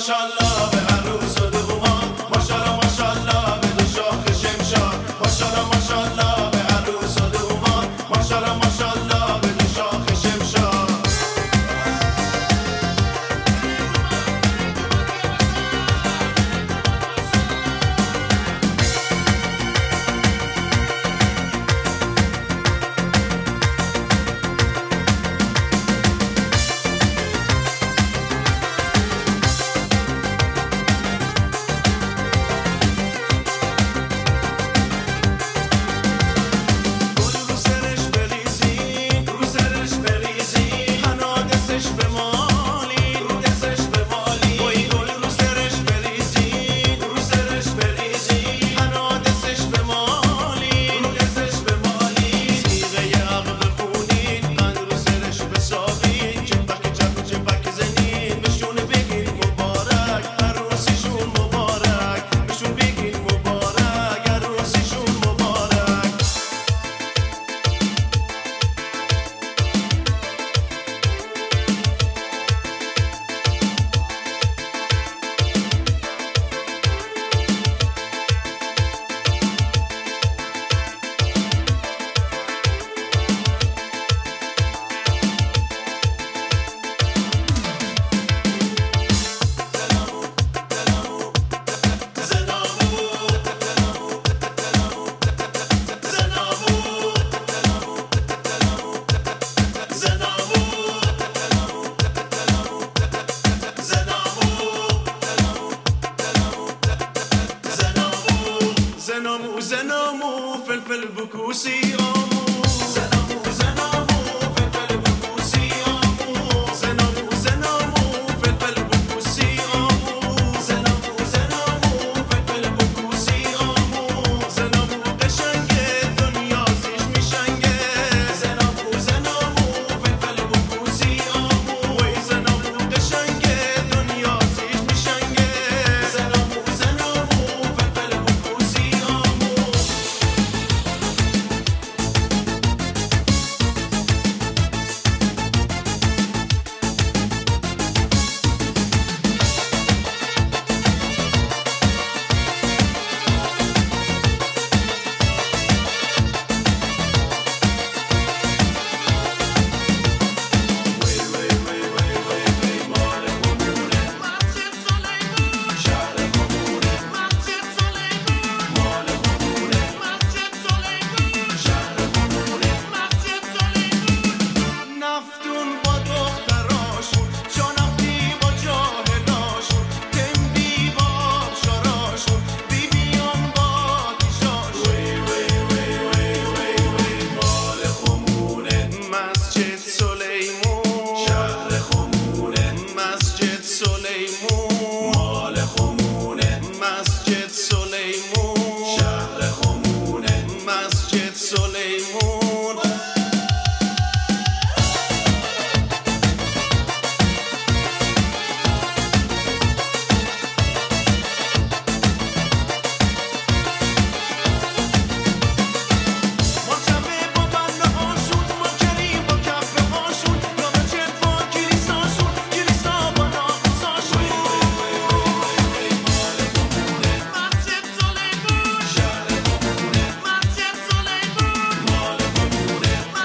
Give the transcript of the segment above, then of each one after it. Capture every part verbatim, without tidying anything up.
ماشاءالله به عروس و دومان، ماشاءالله ماشاءالله به دو شاخ شمشاد، ماشاءالله ماشاءالله به عروس و دومان، ماشاءالله ماشاءالله به دو شاخ شمشاد. زنامو زنامو فلفل بکوسی آمو، زنامو زنامو فلفل بکوسی آمو، زنامو زنامو فلفل بکوسی آمو، زنامو زنامو فلفل بکوسی آمو، زنامو قشنگه دنیا زیش میشنگه، زنامو زنامو فلفل بکوسی آمو، وی زنامو قشنگه دنیا زیش میشنگه، زنامو زنامو فلفل بکوسی آمو. نفتون با دختراشون، جانفتی با جاهلاشون، تندی با آبشاراشون، بیبیان با آتیشاشون. وی وی وی وی وی وی مال خمونه مسجد سلیمون، شهر خمونه مسجد سلیمون، مال خمونه مسجد سلیمون، شهر خمونه مسجد سلیمون.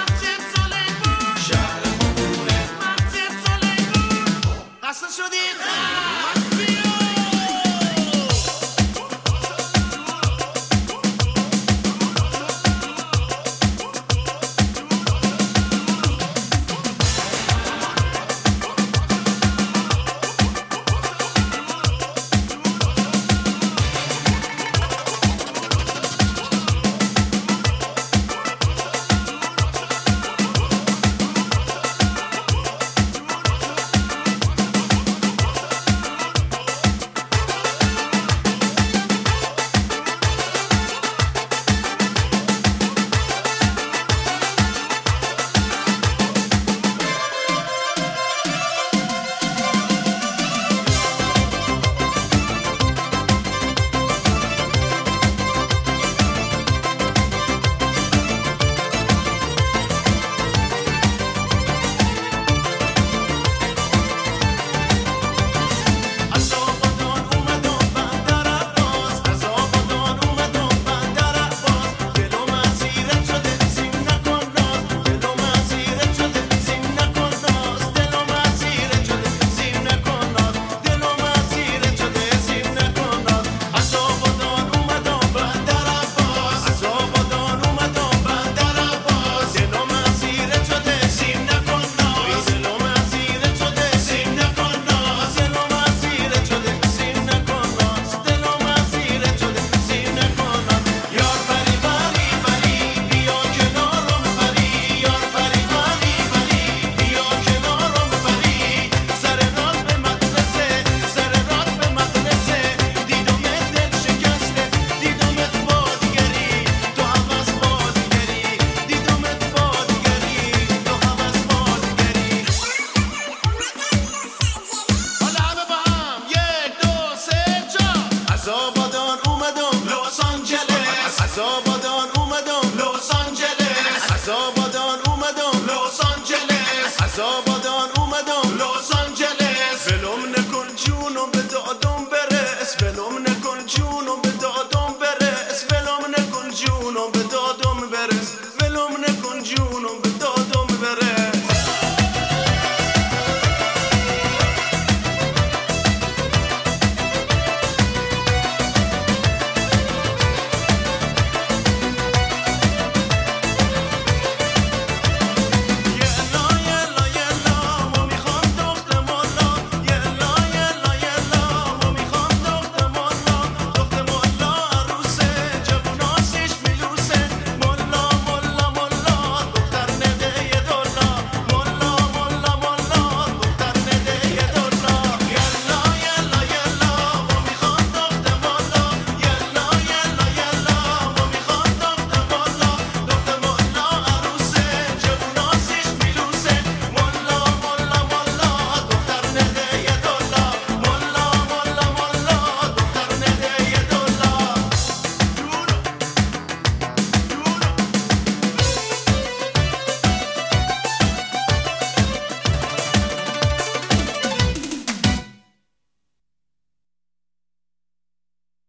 شدید